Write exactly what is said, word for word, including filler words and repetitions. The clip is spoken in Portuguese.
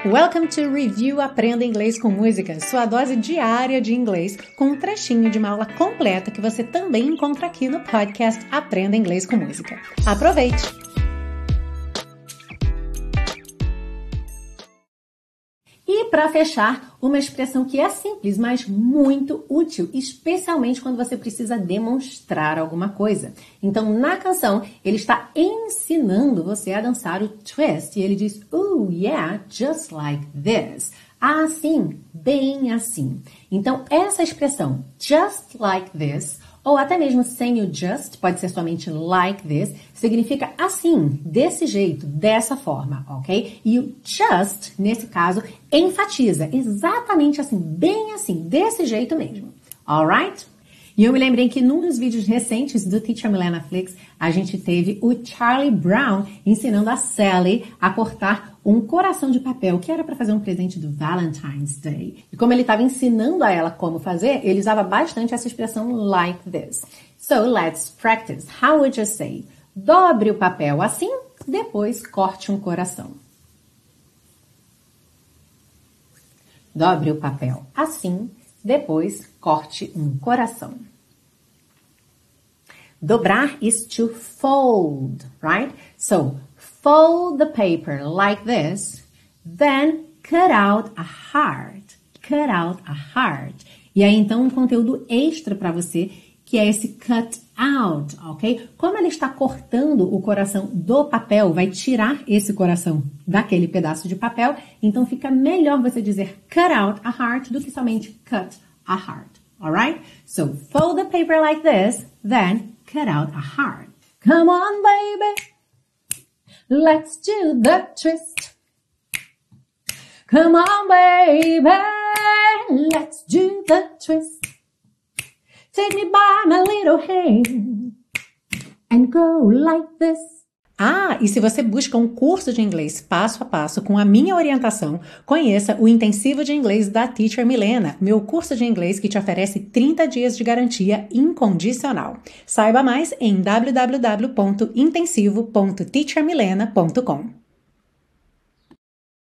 Welcome to Review Aprenda Inglês com Música, sua dose diária de inglês com um trechinho de uma aula completa que você também encontra aqui no podcast Aprenda Inglês com Música. Aproveite! E para fechar, uma expressão que é simples, mas muito útil, especialmente quando você precisa demonstrar alguma coisa. Então, na canção, ele está ensinando você a dançar o twist. E ele diz, oh, yeah, just like this. Assim, bem assim. Então, essa expressão, just like this, ou até mesmo sem o just, pode ser somente like this, significa assim, desse jeito, dessa forma, ok? E o just, nesse caso, enfatiza exatamente assim, bem assim, desse jeito mesmo, alright? E eu me lembrei que num dos vídeos recentes do Teacher Milena Flix, a gente teve o Charlie Brown ensinando a Sally a cortar um coração de papel, que era para fazer um presente do Valentine's Day. E como ele estava ensinando a ela como fazer, ele usava bastante essa expressão like this. So, let's practice. How would you say? Dobre o papel assim, depois corte um coração. Dobre o papel assim, depois corte um coração. Dobrar is to fold, right? So, fold the paper like this, then cut out a heart. Cut out a heart. E aí, então, um conteúdo extra para você, que é esse cut out, ok? Como ele está cortando o coração do papel, vai tirar esse coração daquele pedaço de papel, então fica melhor você dizer cut out a heart do que somente cut a heart, alright? So, fold the paper like this, then cut out a heart. Come on, baby. Let's do the twist. Come on, baby. Let's do the twist. Take me by my little hand and go like this. Ah, e se você busca um curso de inglês passo a passo com a minha orientação, conheça o Intensivo de Inglês da Teacher Milena, meu curso de inglês que te oferece trinta dias de garantia incondicional. Saiba mais em w w w ponto intensivo ponto teacher milena ponto com.